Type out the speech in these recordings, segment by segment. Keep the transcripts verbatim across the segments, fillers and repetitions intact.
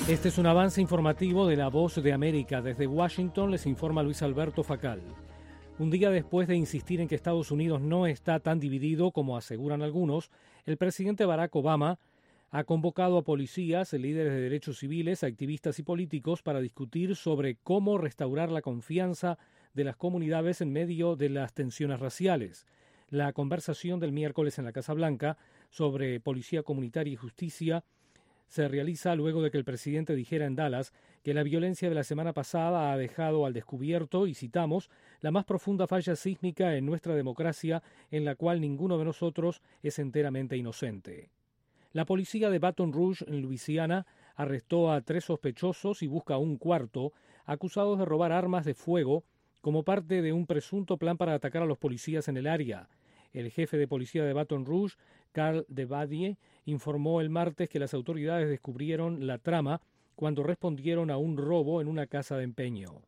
Este es un avance informativo de La Voz de América. Desde Washington les informa Luis Alberto Facal. Un día después de insistir en que Estados Unidos no está tan dividido como aseguran algunos, el presidente Barack Obama ha convocado a policías, líderes de derechos civiles, activistas y políticos para discutir sobre cómo restaurar la confianza de las comunidades en medio de las tensiones raciales. La conversación del miércoles en la Casa Blanca sobre policía comunitaria y justicia se realiza luego de que el presidente dijera en Dallas que la violencia de la semana pasada ha dejado al descubierto, y citamos, la más profunda falla sísmica en nuestra democracia en la cual ninguno de nosotros es enteramente inocente. La policía de Baton Rouge, en Luisiana, arrestó a tres sospechosos y busca a un cuarto, acusados de robar armas de fuego como parte de un presunto plan para atacar a los policías en el área. El jefe de policía de Baton Rouge, Carl Devadie, informó el martes que las autoridades descubrieron la trama cuando respondieron a un robo en una casa de empeño.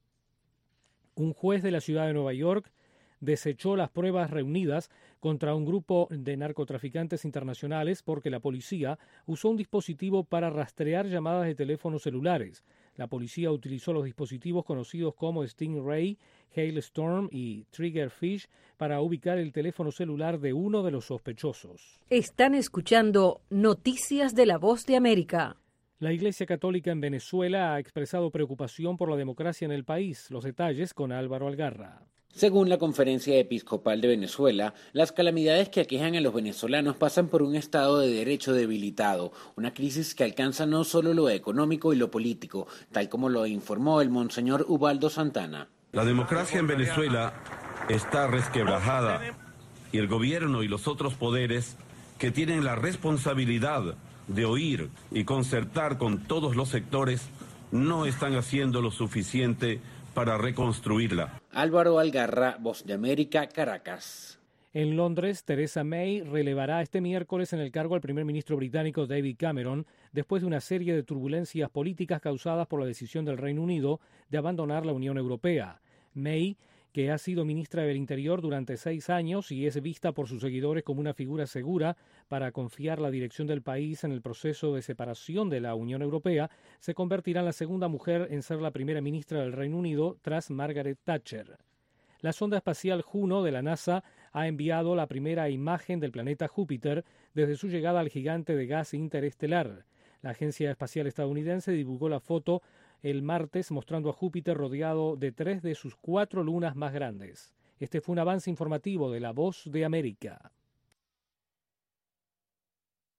Un juez de la ciudad de Nueva York desechó las pruebas reunidas contra un grupo de narcotraficantes internacionales porque la policía usó un dispositivo para rastrear llamadas de teléfonos celulares. La policía utilizó los dispositivos conocidos como Stingray, Hailstorm y Triggerfish para ubicar el teléfono celular de uno de los sospechosos. Están escuchando Noticias de La Voz de América. La Iglesia Católica en Venezuela ha expresado preocupación por la democracia en el país. Los detalles con Álvaro Algarra. Según la Conferencia Episcopal de Venezuela, las calamidades que aquejan a los venezolanos pasan por un Estado de Derecho debilitado, una crisis que alcanza no solo lo económico y lo político, tal como lo informó el Monseñor Ubaldo Santana. La democracia en Venezuela está resquebrajada y el gobierno y los otros poderes que tienen la responsabilidad de oír y concertar con todos los sectores no están haciendo lo suficiente para reconstruirla. Álvaro Algarra, Voz de América, Caracas. En Londres, Theresa May relevará este miércoles en el cargo al primer ministro británico David Cameron después de una serie de turbulencias políticas causadas por la decisión del Reino Unido de abandonar la Unión Europea. May, que ha sido ministra del Interior durante seis años y es vista por sus seguidores como una figura segura para confiar la dirección del país en el proceso de separación de la Unión Europea, se convertirá en la segunda mujer en ser la primera ministra del Reino Unido tras Margaret Thatcher. La sonda espacial Juno de la NASA ha enviado la primera imagen del planeta Júpiter desde su llegada al gigante de gas interestelar. La Agencia Espacial Estadounidense divulgó la foto el martes mostrando a Júpiter rodeado de tres de sus cuatro lunas más grandes. Este fue un avance informativo de La Voz de América.